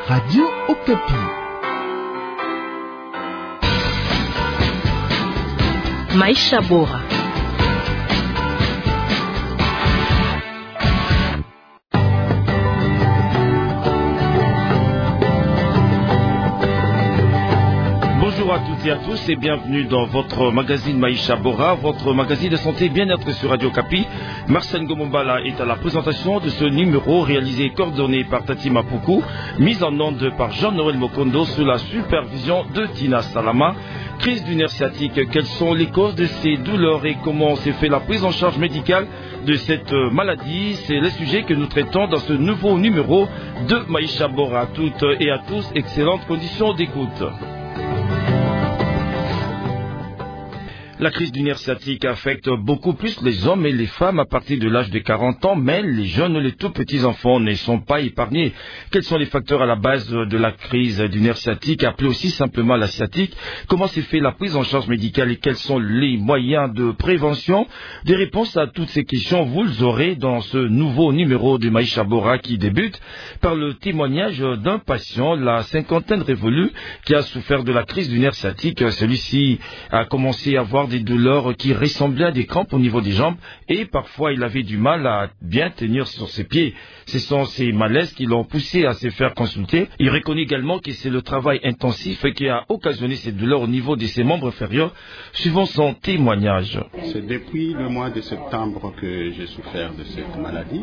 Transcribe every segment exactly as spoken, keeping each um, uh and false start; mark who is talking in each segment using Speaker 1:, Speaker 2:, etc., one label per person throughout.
Speaker 1: Radio Okapi.
Speaker 2: Maisha Bora.
Speaker 3: Bonjour à toutes et à tous et bienvenue dans votre magazine Maisha Bora, votre magazine de santé et bien-être sur Radio Okapi. Marcel Gomombala est à la présentation de ce numéro réalisé et coordonné par Tati Mapuku, mise en onde par Jean-Noël Mokondo sous la supervision de Tina Salama. Crise du nerf sciatique, quelles sont les causes de ces douleurs et comment s'est fait la prise en charge médicale de cette maladie? C'est le sujet que nous traitons dans ce nouveau numéro de Maisha Bora. À toutes et à tous, excellentes conditions d'écoute. La crise du nerf sciatique affecte beaucoup plus les hommes et les femmes à partir de l'âge de quarante ans, mais les jeunes et les tout petits enfants ne sont pas épargnés. Quels sont les facteurs à la base de la crise du nerf sciatique, appelée aussi simplement la sciatique? Comment s'est fait la prise en charge médicale et quels sont les moyens de prévention? Des réponses à toutes ces questions, vous les aurez dans ce nouveau numéro de Maisha Bora qui débute par le témoignage d'un patient, la cinquantaine révolue, qui a souffert de la crise du nerf sciatique. Celui-ci a commencé à avoir des douleurs qui ressemblaient à des crampes au niveau des jambes et parfois il avait du mal à bien tenir sur ses pieds. Ce sont ces malaises qui l'ont poussé à se faire consulter. Il reconnaît également que c'est le travail intensif qui a occasionné ces douleurs au niveau de ses membres inférieurs, suivant son témoignage.
Speaker 4: C'est depuis le mois de septembre que j'ai souffert de cette maladie.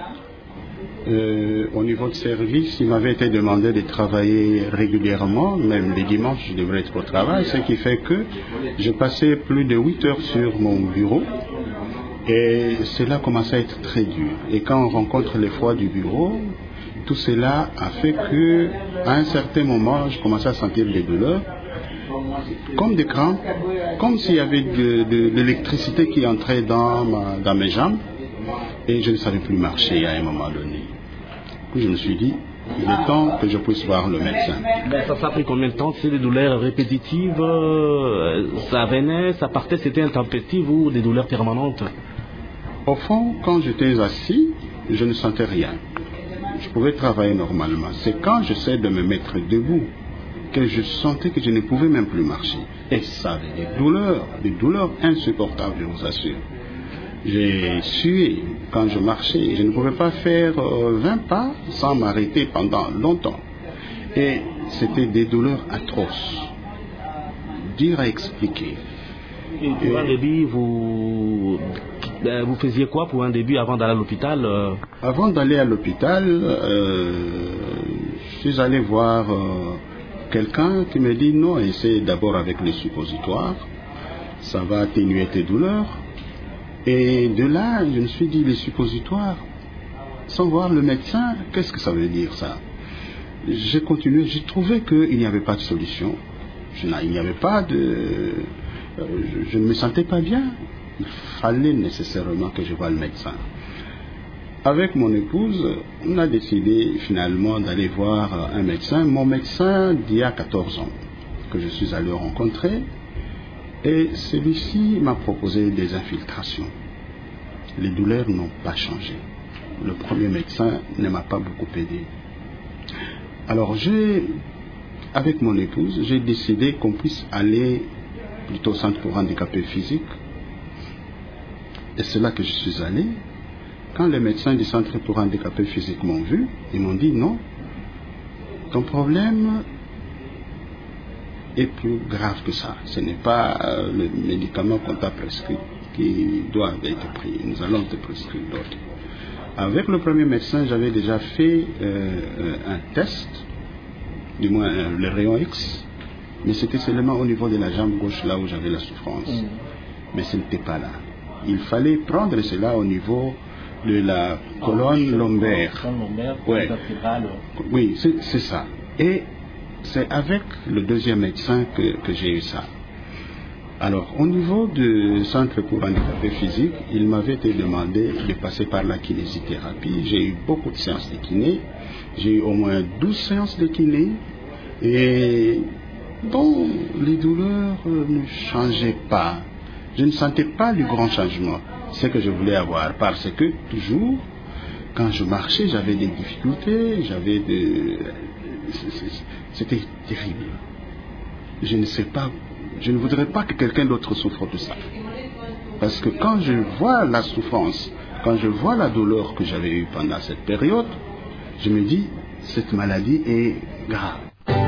Speaker 4: Euh, au niveau de service, il m'avait été demandé de travailler régulièrement, même les dimanches, je devrais être au travail, ce qui fait que je passais plus de huit heures sur mon bureau et cela commençait à être très dur. Et quand on rencontre les froids du bureau, tout cela a fait que, à un certain moment, je commençais à sentir des douleurs, comme des crampes, comme s'il y avait de, de, de l'électricité qui entrait dans, ma, dans mes jambes. Et je ne savais plus marcher à un moment donné. Puis je me suis dit, il est temps que je puisse voir le médecin.
Speaker 5: Ben, ça, ça a pris combien de temps? C'est des douleurs répétitives, euh, ça venait, ça partait, c'était intempestif ou des douleurs permanentes?
Speaker 4: Au fond, quand j'étais assis, je ne sentais rien. Je pouvais travailler normalement. C'est quand j'essaie de me mettre debout que je sentais que je ne pouvais même plus marcher. Et ça avait des douleurs, des douleurs insupportables, je vous assure. J'ai sué quand je marchais. Je ne pouvais pas faire vingt pas sans m'arrêter pendant longtemps. Et c'était des douleurs atroces, dures à expliquer.
Speaker 5: Et pour Et un début, vous, vous faisiez quoi pour un début avant d'aller à l'hôpital?
Speaker 4: Avant d'aller à l'hôpital, euh, je suis allé voir euh, quelqu'un qui me dit non, essaie d'abord avec les suppositoires, ça va atténuer tes douleurs. Et de là, je me suis dit, les suppositoires, sans voir le médecin, qu'est-ce que ça veut dire ça? J'ai continué, j'ai trouvé qu'il n'y avait pas de solution. Je, il n'y avait pas de... Euh, je, je ne me sentais pas bien. Il fallait nécessairement que je voie le médecin. Avec mon épouse, on a décidé finalement d'aller voir un médecin. Mon médecin d'il y a quatorze ans, que je suis allé rencontrer. Et celui-ci m'a proposé des infiltrations. Les douleurs n'ont pas changé. Le premier médecin ne m'a pas beaucoup aidé. Alors, j'ai, avec mon épouse, j'ai décidé qu'on puisse aller plutôt au centre pour handicapés physiques. Et c'est là que je suis allé. Quand les médecins du centre pour handicapés physiques m'ont vu, ils m'ont dit non, ton problème est plus grave que ça. Ce n'est pas euh, le médicament qu'on t'a prescrit qui doit être pris. Nous allons te prescrire d'autres. Avec le premier médecin, j'avais déjà fait euh, un test, du moins euh, le rayon X, mais c'était seulement au niveau de la jambe gauche, là où j'avais la souffrance. Mmh. Mais ce n'était pas là. Il fallait prendre cela au niveau de la colonne oh, lombaire. lombaire ouais. Oui, c'est, c'est ça. Et c'est avec le deuxième médecin que, que j'ai eu ça. Alors, au niveau du centre pour handicapés physiques, il m'avait été demandé de passer par la kinésithérapie. J'ai eu beaucoup de séances de kiné. J'ai eu au moins douze séances de kiné. Et bon, les douleurs ne changeaient pas. Je ne sentais pas du grand changement. C'est ce que je voulais avoir. Parce que toujours, quand je marchais, j'avais des difficultés, j'avais de, c'était terrible. Je ne sais pas, je ne voudrais pas que quelqu'un d'autre souffre de ça. Parce que quand je vois la souffrance, quand je vois la douleur que j'avais eue pendant cette période, je me dis, cette maladie est grave.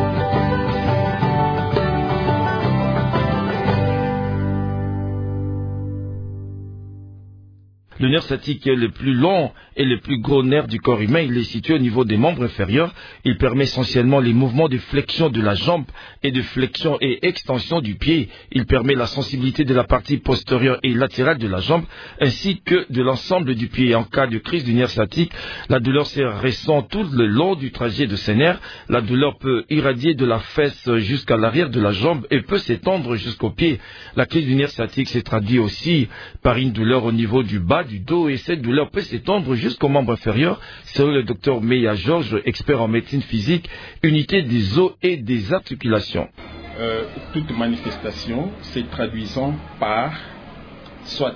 Speaker 3: Le nerf sciatique est le plus long et le plus gros nerf du corps humain. Il est situé au niveau des membres inférieurs. Il permet essentiellement les mouvements de flexion de la jambe et de flexion et extension du pied. Il permet la sensibilité de la partie postérieure et latérale de la jambe ainsi que de l'ensemble du pied. En cas de crise du nerf sciatique, la douleur se ressent tout le long du trajet de ce nerf. La douleur peut irradier de la fesse jusqu'à l'arrière de la jambe et peut s'étendre jusqu'au pied. La crise du nerf sciatique se traduit aussi par une douleur au niveau du bas du dos et cette douleur peut s'étendre jusqu'au membre inférieur, selon le docteur Meya Georges, expert en médecine physique, unité des os et des articulations.
Speaker 1: Euh, toute manifestation se traduisant par soit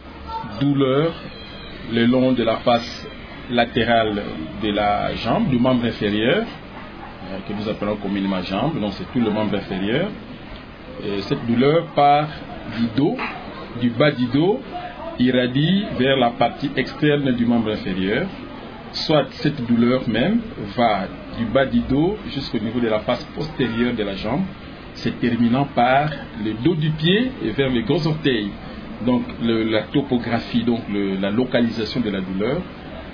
Speaker 1: douleur le long de la face latérale de la jambe, du membre inférieur, euh, que nous appelons communément jambe, donc c'est tout le membre inférieur. Et cette douleur part du dos, du bas du dos, irradie vers la partie externe du membre inférieur, soit cette douleur même va du bas du dos jusqu'au niveau de la face postérieure de la jambe, se terminant par le dos du pied et vers les gros orteils. Donc le, la topographie, donc le, la localisation de la douleur,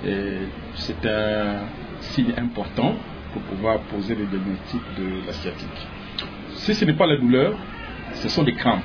Speaker 1: c'est un signe important pour pouvoir poser le diagnostic de la sciatique. Si ce n'est pas la douleur, ce sont des crampes.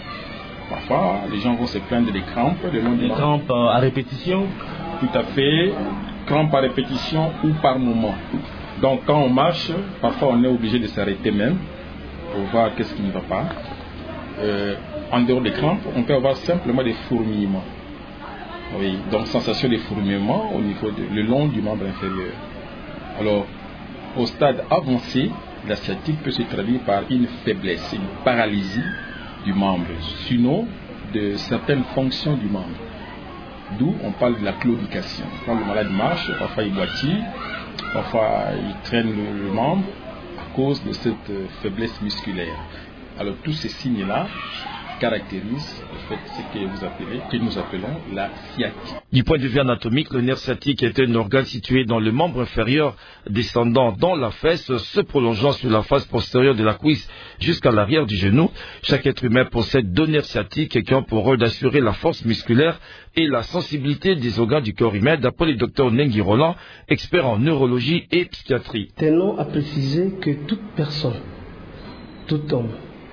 Speaker 1: Parfois, les gens vont se plaindre des crampes.
Speaker 5: Des crampes à répétition?
Speaker 1: Tout à fait. Crampes à répétition ou par moment. Donc, quand on marche, parfois on est obligé de s'arrêter même pour voir qu'est-ce qui ne va pas. Euh, en dehors des crampes, on peut avoir simplement des fourmillements. Oui, donc sensation de fourmillement au niveau de, le long du membre inférieur. Alors, au stade avancé, la sciatique peut se traduire par une faiblesse, une paralysie du membre, sinon de certaines fonctions du membre. D'où on parle de la claudication. Quand le malade marche, parfois il boitille, parfois il traîne le, le membre à cause de cette faiblesse musculaire. Alors tous ces signes-là caractérisent en fait ce que vous appelez, que nous appelons la sciatique.
Speaker 3: Du point de vue anatomique, le nerf sciatique est un organe situé dans le membre inférieur, descendant dans la fesse, se prolongeant sur la face postérieure de la cuisse jusqu'à l'arrière du genou. Chaque être humain possède deux nerfs sciatiques qui ont pour rôle d'assurer la force musculaire et la sensibilité des organes du corps humain, d'après le docteur Nengui Roland, expert en neurologie et psychiatrie.
Speaker 6: Tenons à préciser que toute personne, tout homme,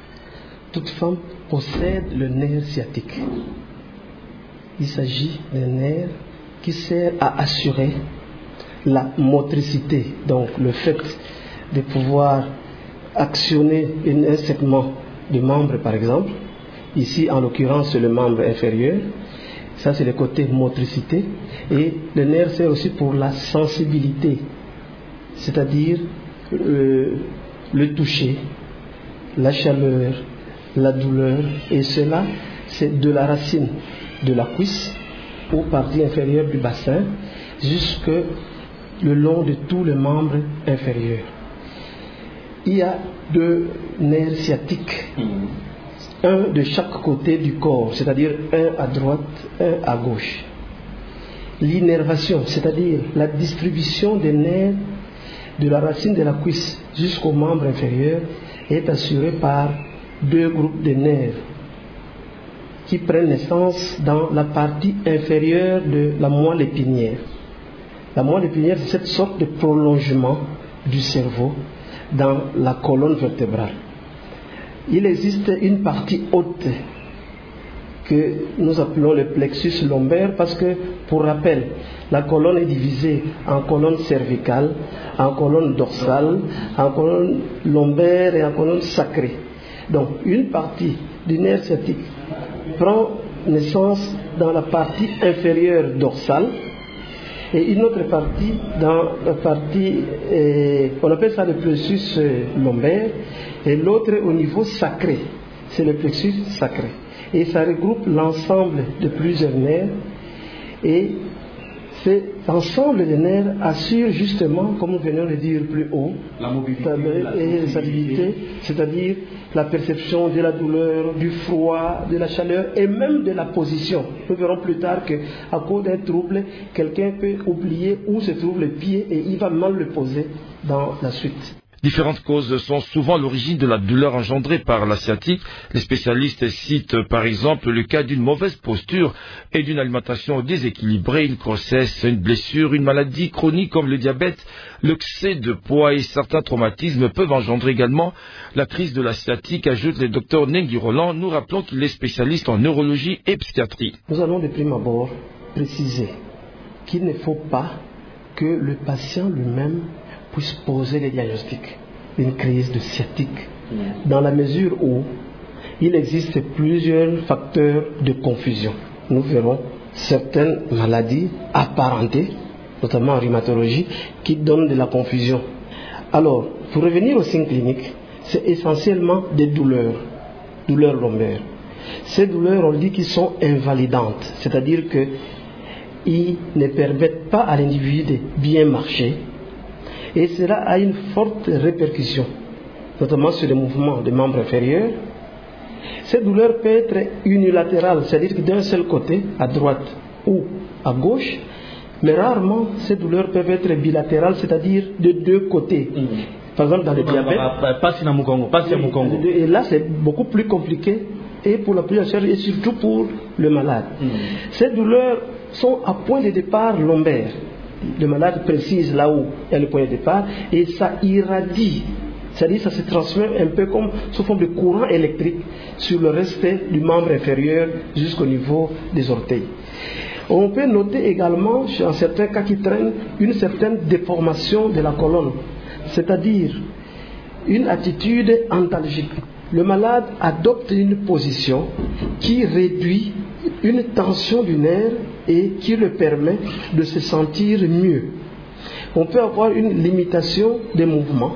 Speaker 6: toute femme possède le nerf sciatique. Il s'agit d'un nerf qui sert à assurer la motricité, donc le fait de pouvoir actionner un segment du membre par exemple. Ici en l'occurrence c'est le membre inférieur. Ça c'est le côté motricité. Et le nerf sert aussi pour la sensibilité, c'est-à-dire euh, le toucher, la chaleur, la douleur, et cela c'est de la racine de la cuisse aux parties inférieures du bassin jusque le long de tous les membres inférieurs. Il y a deux nerfs sciatiques, un de chaque côté du corps, c'est-à-dire un à droite, un à gauche. L'innervation, c'est-à-dire la distribution des nerfs de la racine de la cuisse jusqu'au membre inférieur, est assurée par deux groupes de nerfs qui prennent naissance dans la partie inférieure de la moelle épinière. La moelle épinière, c'est cette sorte de prolongement du cerveau dans la colonne vertébrale. Il existe une partie haute que nous appelons le plexus lombaire parce que, pour rappel, la colonne est divisée en colonne cervicale, en colonne dorsale, en colonne lombaire et en colonne sacrée. Donc, une partie du nerf sciatique prend naissance dans la partie inférieure dorsale et une autre partie dans la partie, eh, on appelle ça le plexus lombaire, et l'autre au niveau sacré, c'est le plexus sacré. Et ça regroupe l'ensemble de plusieurs nerfs et Cet ensemble de nerfs assure justement, comme nous venons de dire plus haut,
Speaker 5: la mobilité
Speaker 6: et la stabilité, c'est-à-dire la perception de la douleur, du froid, de la chaleur et même de la position. Nous verrons plus tard qu'à cause d'un trouble, quelqu'un peut oublier où se trouve le pied et il va mal le poser dans la suite.
Speaker 3: Différentes causes sont souvent à l'origine de la douleur engendrée par la sciatique. Les spécialistes citent par exemple le cas d'une mauvaise posture et d'une alimentation déséquilibrée, une grossesse, une blessure, une maladie chronique comme le diabète, l'excès de poids et certains traumatismes peuvent engendrer également la crise de la sciatique, ajoute le docteur Nengi Roland. Nous rappelons qu'il est spécialiste en neurologie et psychiatrie.
Speaker 6: Nous allons de prime abord préciser qu'il ne faut pas que le patient lui-même puisse poser le diagnostic d'une crise de sciatique, dans la mesure où il existe plusieurs facteurs de confusion. Nous verrons certaines maladies apparentées, notamment en rhumatologie, qui donnent de la confusion. Alors, pour revenir aux signes cliniques, c'est essentiellement des douleurs, douleurs lombaires. Ces douleurs, on dit qu'elles sont invalidantes, c'est-à-dire qu'ils ne permettent pas à l'individu de bien marcher, et cela a une forte répercussion, notamment sur les mouvements des membres inférieurs. Cette douleur peut être unilatérale, c'est-à-dire que d'un seul côté, à droite ou à gauche, mais rarement ces douleurs peuvent être bilatérales, c'est-à-dire de deux côtés. Mmh. Par exemple, dans le diabète, et là c'est beaucoup plus compliqué, et pour la prise en charge, et surtout pour le malade. Mmh. Ces douleurs sont à point de départ lombaire. Le malade précise là où est le point de départ et ça irradie, c'est-à-dire ça se transmet un peu comme sous forme de courant électrique sur le reste du membre inférieur jusqu'au niveau des orteils. On peut noter également, en certains cas qui traînent, une certaine déformation de la colonne, c'est-à-dire une attitude antalgique. Le malade adopte une position qui réduit une tension du nerf et qui le permet de se sentir mieux. On peut avoir une limitation des mouvements.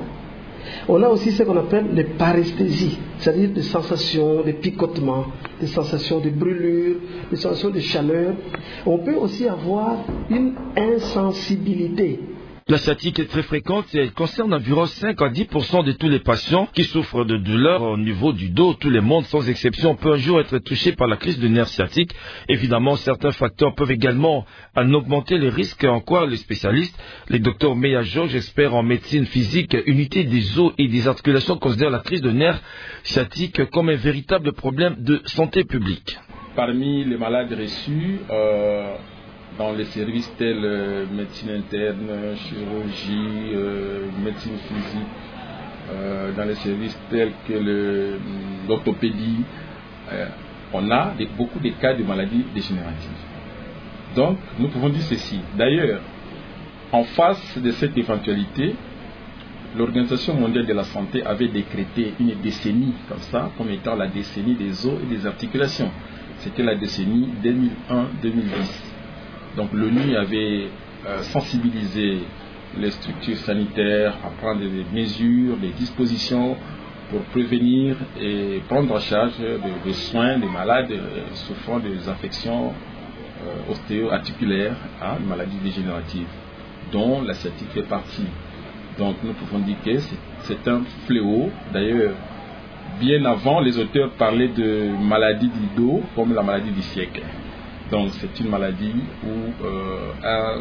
Speaker 6: On a aussi ce qu'on appelle les paresthésies, c'est-à-dire des sensations de picotement, des sensations de brûlure, des sensations de chaleur. On peut aussi avoir une insensibilité.
Speaker 3: La sciatique est très fréquente et elle concerne environ cinq à dix pour cent de tous les patients qui souffrent de douleurs au niveau du dos. Tout le monde, sans exception, peut un jour être touché par la crise de nerfs sciatiques. Évidemment, certains facteurs peuvent également en augmenter les risques, en quoi les spécialistes, les docteurs Meya Georges, experts en médecine physique, unité des os et des articulations, considèrent la crise de nerfs sciatiques comme un véritable problème de santé publique.
Speaker 1: Parmi les malades reçus, euh dans les services tels euh, médecine interne, chirurgie, euh, médecine physique, euh, dans les services tels que le, l'orthopédie, euh, on a des, beaucoup de cas de maladies dégénératives. Donc, nous pouvons dire ceci. D'ailleurs, en face de cette éventualité, l'Organisation mondiale de la santé avait décrété une décennie comme ça, comme étant la décennie des os et des articulations. C'était la décennie deux mille un deux mille dix. Donc l'ONU avait euh, sensibilisé les structures sanitaires à prendre des mesures, des dispositions pour prévenir et prendre en charge des soins des malades souffrant des affections euh, ostéo-articulaires, hein, des maladies dégénératives, dont la sciatique fait partie. Donc nous pouvons dire que c'est, c'est un fléau. D'ailleurs, bien avant, les auteurs parlaient de maladie du dos comme la maladie du siècle. Donc c'est une maladie où euh, un,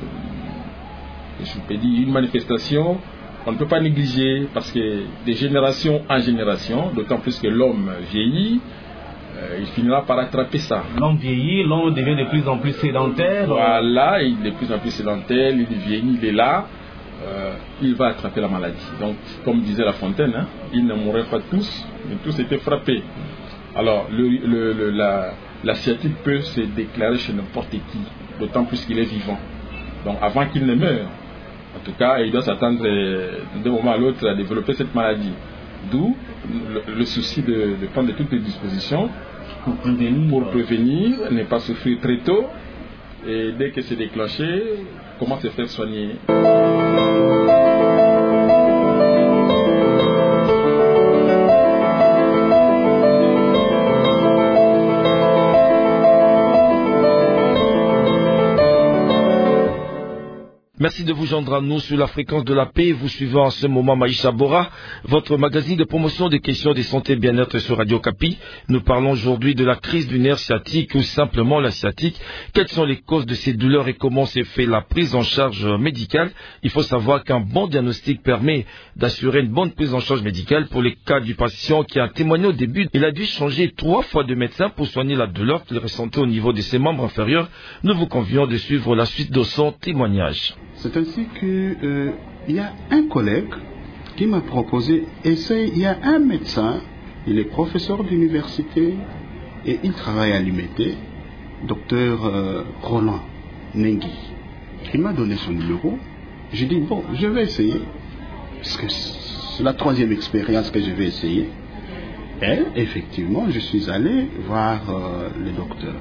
Speaker 1: je peux dire, une manifestation, on ne peut pas négliger parce que de génération en génération, d'autant plus que l'homme vieillit, euh, il finira par attraper ça.
Speaker 5: L'homme vieillit, l'homme devient de plus en plus sédentaire.
Speaker 1: Voilà, il est de plus en plus sédentaire, il vieillit, il est là, euh, il va attraper la maladie. Donc comme disait La Fontaine, hein, ils ne mourraient pas tous, mais tous étaient frappés. Alors le, le, le, la La sciatique peut se déclarer chez n'importe qui, d'autant plus qu'il est vivant. Donc avant qu'il ne meure, en tout cas, il doit s'attendre d'un moment à l'autre à développer cette maladie. D'où le, le souci de, de prendre toutes les dispositions pour prévenir, pour prévenir, ne pas souffrir très tôt, et dès que c'est déclenché, comment se faire soigner.
Speaker 3: Merci de vous joindre à nous sur la fréquence de la paix. Vous suivez en ce moment Maïcha Bora, votre magazine de promotion des questions de santé et bien-être sur Radio Kapi. Nous parlons aujourd'hui de la crise du nerf sciatique ou simplement la sciatique. Quelles sont les causes de ces douleurs et comment s'est fait la prise en charge médicale? Il faut savoir qu'un bon diagnostic permet d'assurer une bonne prise en charge médicale. Pour les cas du patient qui a témoigné au début, il a dû changer trois fois de médecin pour soigner la douleur qu'il ressentait au niveau de ses membres inférieurs. Nous vous convions de suivre la suite de son témoignage.
Speaker 4: C'est ainsi qu'il euh, y a un collègue qui m'a proposé, essaye, il y a un médecin, il est professeur d'université et il travaille à l'I M E T, docteur euh, Roland Nengui. Il m'a donné son numéro, j'ai dit bon, je vais essayer, parce que c'est la troisième expérience que je vais essayer. Et effectivement, je suis allé voir euh, le docteur.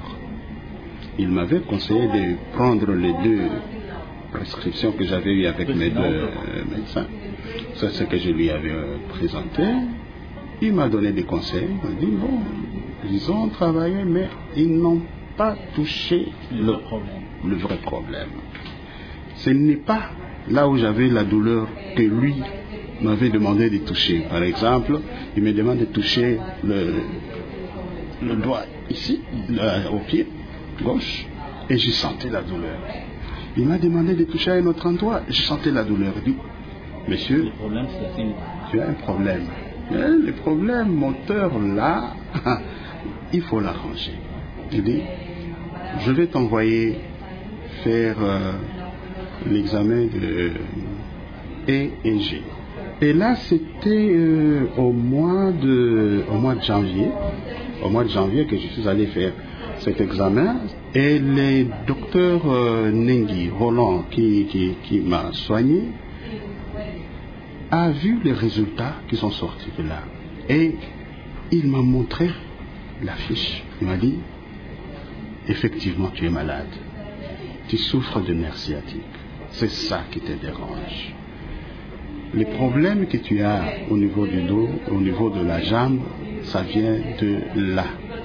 Speaker 4: Il m'avait conseillé de prendre les deux prescriptions que j'avais eues avec mes deux euh, médecins. C'est ce que je lui avais euh, présenté. Il m'a donné des conseils. Il m'a dit, bon, ils ont travaillé, mais ils n'ont pas touché le, le vrai problème. Ce n'est pas là où j'avais la douleur que lui m'avait demandé de toucher. Par exemple, il me demande de toucher le, le doigt ici, le, au pied gauche, et j'ai senti la douleur. Il m'a demandé de toucher à un autre endroit, je sentais la douleur. Il dit, monsieur, le problème, tu as un problème. Mais le problème moteur là, il faut l'arranger. Il dit, je vais t'envoyer faire euh, l'examen de E et G. Et là, c'était euh, au mois de, au mois de janvier, au mois de janvier que je suis allé faire cet examen. Et le docteur euh, Nengui, Roland, qui, qui, qui m'a soigné, a vu les résultats qui sont sortis de là. Et il m'a montré la fiche. Il m'a dit, effectivement, tu es malade. Tu souffres de nerf sciatique. C'est ça qui te dérange. Les problèmes que tu as au niveau du dos, au niveau de la jambe, ça vient de là.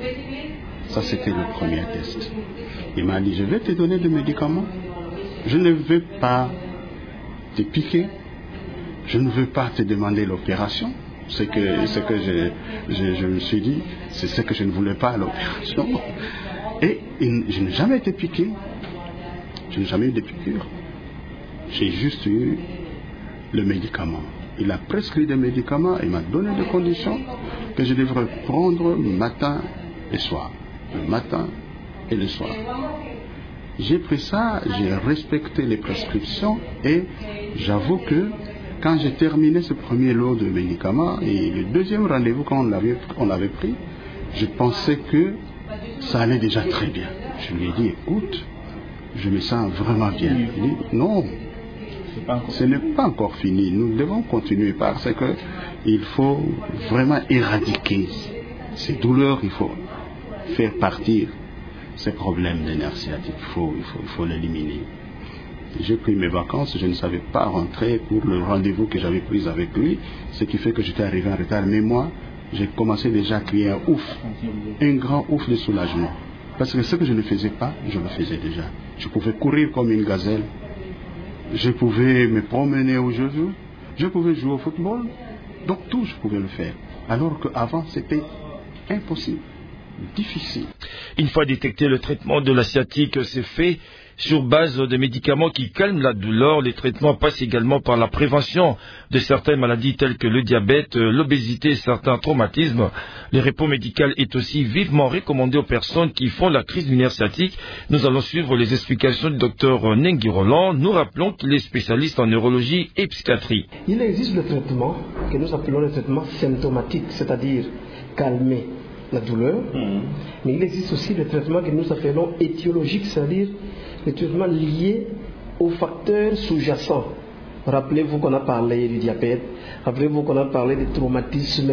Speaker 4: Ça, c'était le premier test. Il m'a dit, je vais te donner des médicaments. Je ne veux pas te piquer. Je ne veux pas te demander l'opération. C'est que, c'est que je, je, je me suis dit, c'est ce que je ne voulais pas, l'opération. Et je n'ai jamais été piqué. Je n'ai jamais eu de piqûre. J'ai juste eu le médicament. Il a prescrit des médicaments, il m'a donné des conditions que je devrais prendre matin et soir. Le matin et le soir. J'ai pris ça, j'ai respecté les prescriptions et j'avoue que quand j'ai terminé ce premier lot de médicaments et le deuxième rendez-vous quand on l'avait, on l'avait pris, je pensais que ça allait déjà très bien. Je lui ai dit, écoute, je me sens vraiment bien. Il dit, non, ce n'est pas encore fini. Nous devons continuer parce que il faut vraiment éradiquer ces douleurs, il faut faire partir ces problèmes de nerfs sciatiques. Il faut, il faut, il faut l'éliminer. J'ai pris mes vacances, je ne savais pas rentrer pour le rendez-vous que j'avais pris avec lui, ce qui fait que j'étais arrivé en retard. Mais moi, j'ai commencé déjà à crier un ouf, un grand ouf de soulagement. Parce que ce que je ne faisais pas, je le faisais déjà. Je pouvais courir comme une gazelle, je pouvais me promener où je veux, je pouvais jouer au football, donc tout je pouvais le faire. Alors qu'avant c'était impossible. Difficile.
Speaker 3: Une fois détecté, le traitement de la sciatique s'est fait sur base de médicaments qui calment la douleur. Les traitements passent également par la prévention de certaines maladies telles que le diabète, l'obésité et certains traumatismes. Le repos médical est aussi vivement recommandé aux personnes qui font la crise du nerf sciatique. Nous allons suivre les explications du docteur Nengui Roland. Nous rappelons qu'il est spécialiste en neurologie et psychiatrie.
Speaker 6: Il existe le traitement que nous appelons le traitement symptomatique, c'est-à-dire calmer la douleur, mmh. mais il existe aussi le traitement que nous appelons étiologique, c'est-à-dire le traitement lié aux facteurs sous-jacents. Rappelez-vous qu'on a parlé du diabète, rappelez-vous qu'on a parlé des traumatismes,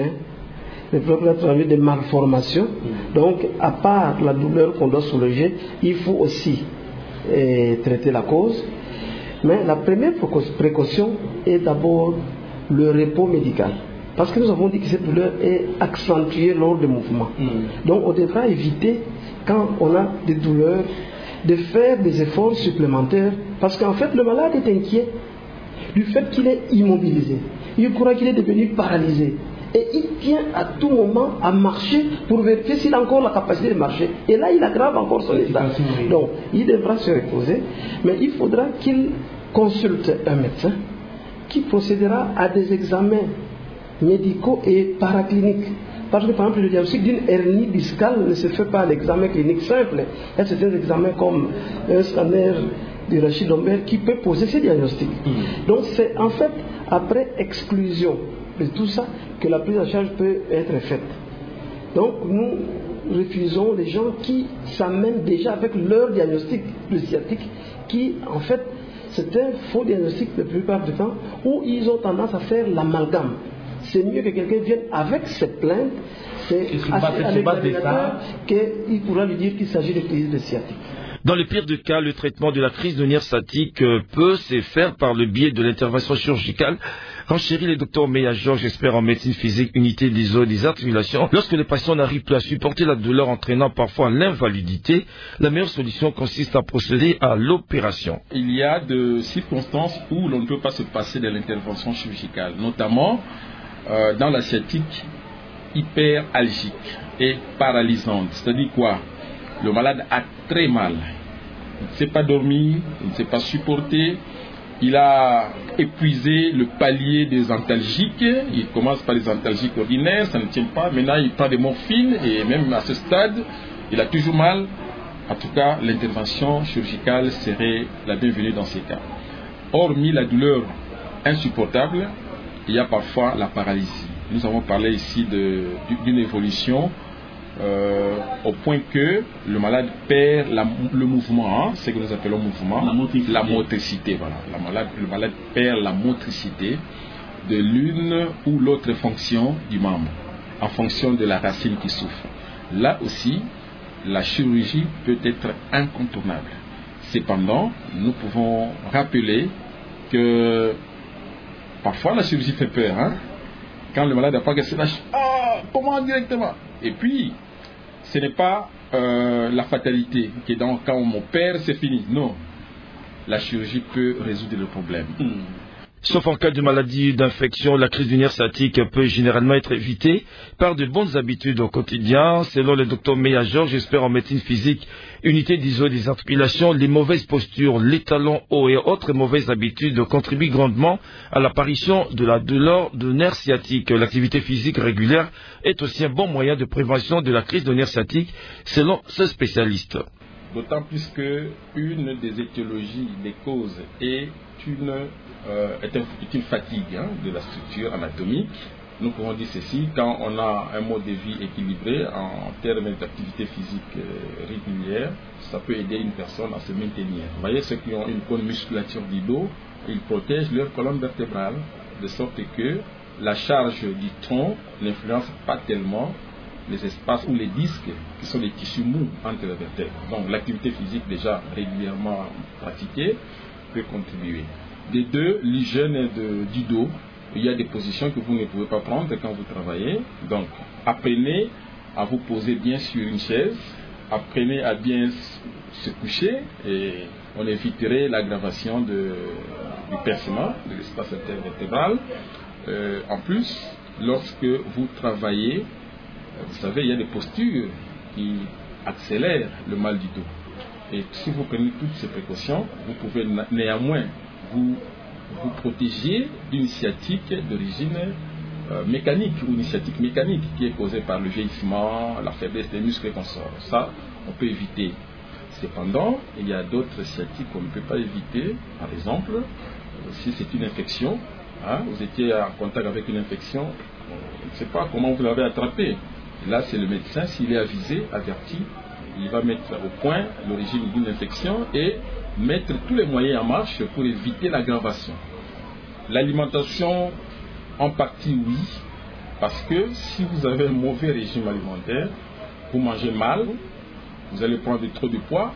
Speaker 6: des, des malformations. Mmh. Donc, à part la douleur qu'on doit soulager, il faut aussi eh, traiter la cause. Mais la première précaution est d'abord le repos médical. Parce que nous avons dit que cette douleur est accentuée lors des mouvements. Mmh. Donc on devra éviter, quand on a des douleurs de faire des efforts supplémentaires, parce qu'en fait le malade est inquiet du fait qu'il est immobilisé. Il croit qu'il est devenu paralysé. Et il tient à tout moment à marcher pour vérifier s'il a encore la capacité de marcher. Et là, il aggrave encore son état. Donc, il devra se reposer, mais il faudra qu'il consulte un médecin qui procédera à des examens médicaux et paracliniques. Parce que, par exemple, le diagnostic d'une hernie discale ne se fait pas à l'examen clinique simple. Il y a certains examens comme un scanner du rachis lombaire qui peut poser ces diagnostics. Mmh. Donc, c'est en fait après exclusion de tout ça que la prise en charge peut être faite. Donc nous refusons les gens qui s'amènent déjà avec leur diagnostic de sciatique, qui en fait c'est un faux diagnostic la plupart du temps, où ils ont tendance à faire l'amalgame. C'est mieux que quelqu'un vienne avec ses plaintes, c'est à l'examinateur qu'il pourra lui dire qu'il s'agit de crise de sciatique.
Speaker 3: Dans le pire des cas, le traitement de la crise de nerfs sciatique peut se faire par le biais de l'intervention chirurgicale. Renchérit le docteur Meya Georges, expert en médecine physique, unité des os et des articulations. Lorsque le patient n'arrive plus à supporter la douleur entraînant parfois l'invalidité, la meilleure solution consiste à procéder à l'opération.
Speaker 1: Il y a des circonstances où l'on ne peut pas se passer de l'intervention chirurgicale, notamment euh, dans la sciatique hyperalgique et paralysante. C'est-à-dire quoi? Le malade a très mal, il ne sait pas dormir, il ne sait pas supporter, il a épuisé le palier des antalgiques, il commence par les antalgiques ordinaires, ça ne tient pas, maintenant il prend des morphines et même à ce stade, il a toujours mal. En tout cas, l'intervention chirurgicale serait la bienvenue dans ces cas. Hormis la douleur insupportable, il y a parfois la paralysie. Nous avons parlé ici de, d'une évolution Euh, au point que le malade perd la, le mouvement, hein, c'est ce que nous appelons mouvement,
Speaker 5: la motricité.
Speaker 1: La motricité voilà. la malade, le malade perd la motricité de l'une ou l'autre fonction du membre, en fonction de la racine qui souffre. Là aussi, la chirurgie peut être incontournable. Cependant, nous pouvons rappeler que parfois la chirurgie fait peur, hein? Quand le malade n'a pas que se lâche, ah, comment directement? Et puis, ce n'est pas euh, la fatalité, que donc, quand on m'opère, c'est fini. Non, la chirurgie peut résoudre le problème.
Speaker 3: Mm. Sauf en cas de maladie, d'infection, la crise du nerf sciatique peut généralement être évitée par de bonnes habitudes au quotidien. Selon le docteur Meya Georges, expert en médecine physique, unité des os et des articulations, les mauvaises postures, les talons hauts et autres mauvaises habitudes contribuent grandement à l'apparition de la douleur de nerf sciatique. L'activité physique régulière est aussi un bon moyen de prévention de la crise de nerf sciatique, selon ce spécialiste.
Speaker 1: D'autant plus qu'une des étiologies, des causes est une, euh, est une fatigue hein, de la structure anatomique. Nous pouvons dire ceci, quand on a un mode de vie équilibré en termes d'activité physique euh, régulière, ça peut aider une personne à se maintenir. Vous voyez, ceux qui ont une bonne musculature du dos, ils protègent leur colonne vertébrale, de sorte que la charge du tronc n'influence pas tellement les espaces ou les disques qui sont les tissus mous entre les vertèbres. Donc l'activité physique déjà régulièrement pratiquée peut contribuer. Des deux, l'hygiène de, du dos. Il y a des positions que vous ne pouvez pas prendre quand vous travaillez. Donc apprenez à vous poser bien sur une chaise, apprenez à bien se coucher et on éviterait l'aggravation de, du percement de l'espace intervertébral. Euh, en plus, lorsque vous travaillez, vous savez, il y a des postures qui accélèrent le mal du dos. Et si vous prenez toutes ces précautions, vous pouvez néanmoins vous, vous protéger d'une sciatique d'origine euh, mécanique ou une sciatique mécanique qui est causée par le vieillissement, la faiblesse des muscles et consorts. Ça, on peut éviter. Cependant, il y a d'autres sciatiques qu'on ne peut pas éviter. Par exemple, si c'est une infection, hein, vous étiez en contact avec une infection, on ne sait pas comment vous l'avez attrapé. Là, c'est le médecin, s'il est avisé, averti, il va mettre au point l'origine d'une infection et mettre tous les moyens en marche pour éviter l'aggravation. L'alimentation, en partie, oui, parce que si vous avez un mauvais régime alimentaire, vous mangez mal, vous allez prendre trop de poids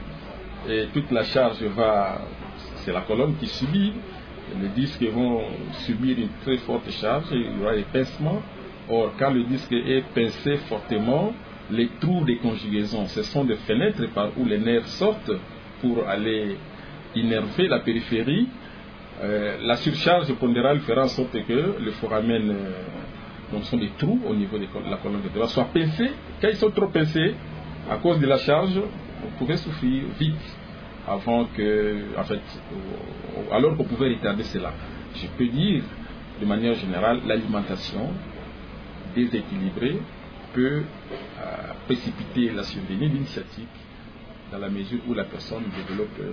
Speaker 1: et toute la charge va, c'est la colonne qui subit, les disques vont subir une très forte charge et il y aura des pincements. Or, quand le disque est pincé fortement, les trous des conjugaisons, ce sont des fenêtres par où les nerfs sortent pour aller innerver la périphérie. Euh, la surcharge pondérale fera en sorte que le foramen, euh, donc sont des trous au niveau de la colonne vertébrale, soient pincés. Quand ils sont trop pincés, à cause de la charge, on pouvait souffrir vite avant que, en fait, alors qu'on pouvait retarder cela. Je peux dire, de manière générale, l'alimentation déséquilibrée peut euh, précipiter la survenue d'une sciatique dans la mesure où la personne développe euh,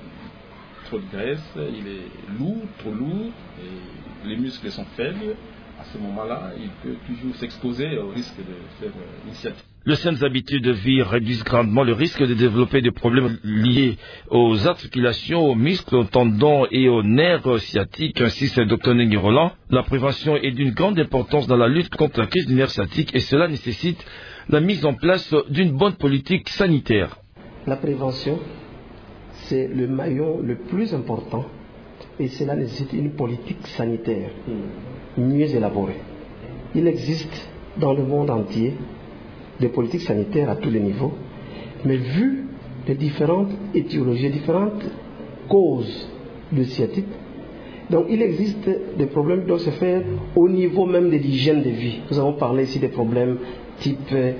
Speaker 1: trop de graisse, il est lourd, trop lourd, et les muscles sont faibles. À ce moment-là, il peut toujours s'exposer au risque de faire euh, une sciatique.
Speaker 3: Les saines habitudes de vie réduisent grandement le risque de développer des problèmes liés aux articulations, aux muscles, aux tendons et aux nerfs sciatiques, insiste le docteur Nengi Roland. La prévention est d'une grande importance dans la lutte contre la crise du nerf sciatique et cela nécessite la mise en place d'une bonne politique sanitaire.
Speaker 6: La prévention, c'est le maillon le plus important et cela nécessite une politique sanitaire mieux élaborée. Il existe dans le monde entier des politiques sanitaires à tous les niveaux, mais vu les différentes étiologies, les différentes causes de sciatique, donc il existe des problèmes qui doivent se faire au niveau même de l'hygiène de vie. Nous avons parlé ici des problèmes type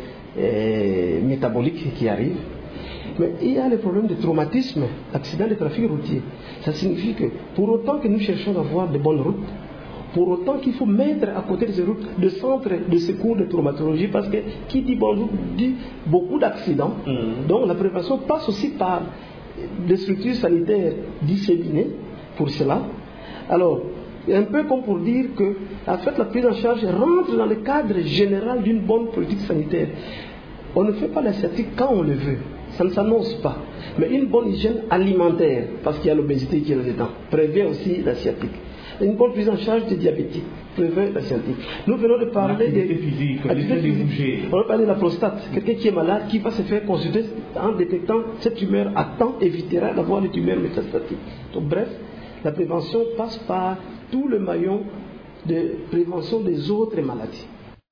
Speaker 6: euh, métaboliques qui arrivent, mais il y a les problèmes de traumatisme, accident de trafic routier. Ça signifie que pour autant que nous cherchons à avoir de bonnes routes, pour autant qu'il faut mettre à côté de ces routes de centres de secours de traumatologie, parce que qui dit bonne route dit beaucoup d'accidents. Mmh. Donc la prévention passe aussi par des structures sanitaires disséminées pour cela. Alors, un peu comme pour dire que en fait, la prise en charge rentre dans le cadre général d'une bonne politique sanitaire. On ne fait pas la sciatique quand on le veut, ça ne s'annonce pas. Mais une bonne hygiène alimentaire, parce qu'il y a l'obésité qui est là-dedans, prévient aussi la sciatique. Une bonne prise en charge des diabétiques, prévient la sciatique. Nous venons de parler des
Speaker 5: physiques,
Speaker 6: physique. On va parler de la prostate. Quelqu'un qui est malade, qui va se faire consulter en détectant cette tumeur à temps, évitera d'avoir des tumeurs métastatiques. Donc bref, la prévention passe par tout le maillon de prévention des autres maladies.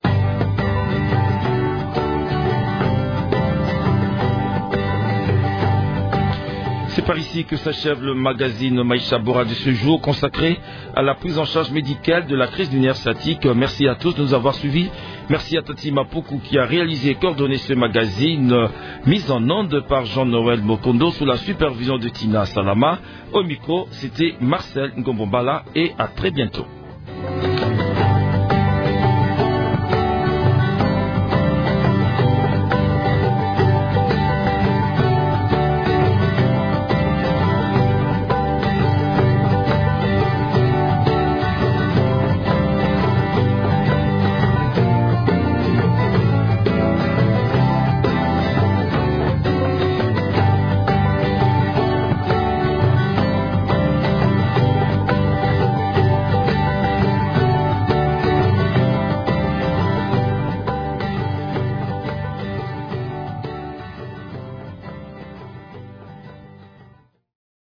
Speaker 3: C'est par ici que s'achève le magazine Maïcha Bora de ce jour consacré à la prise en charge médicale de la crise du nerf sciatique. Merci à tous de nous avoir suivis. Merci à Tati Mapuku qui a réalisé et coordonné ce magazine, mis en onde par Jean-Noël Mokondo sous la supervision de Tina Salama. Au micro, c'était Marcel Ngombombala et à très bientôt.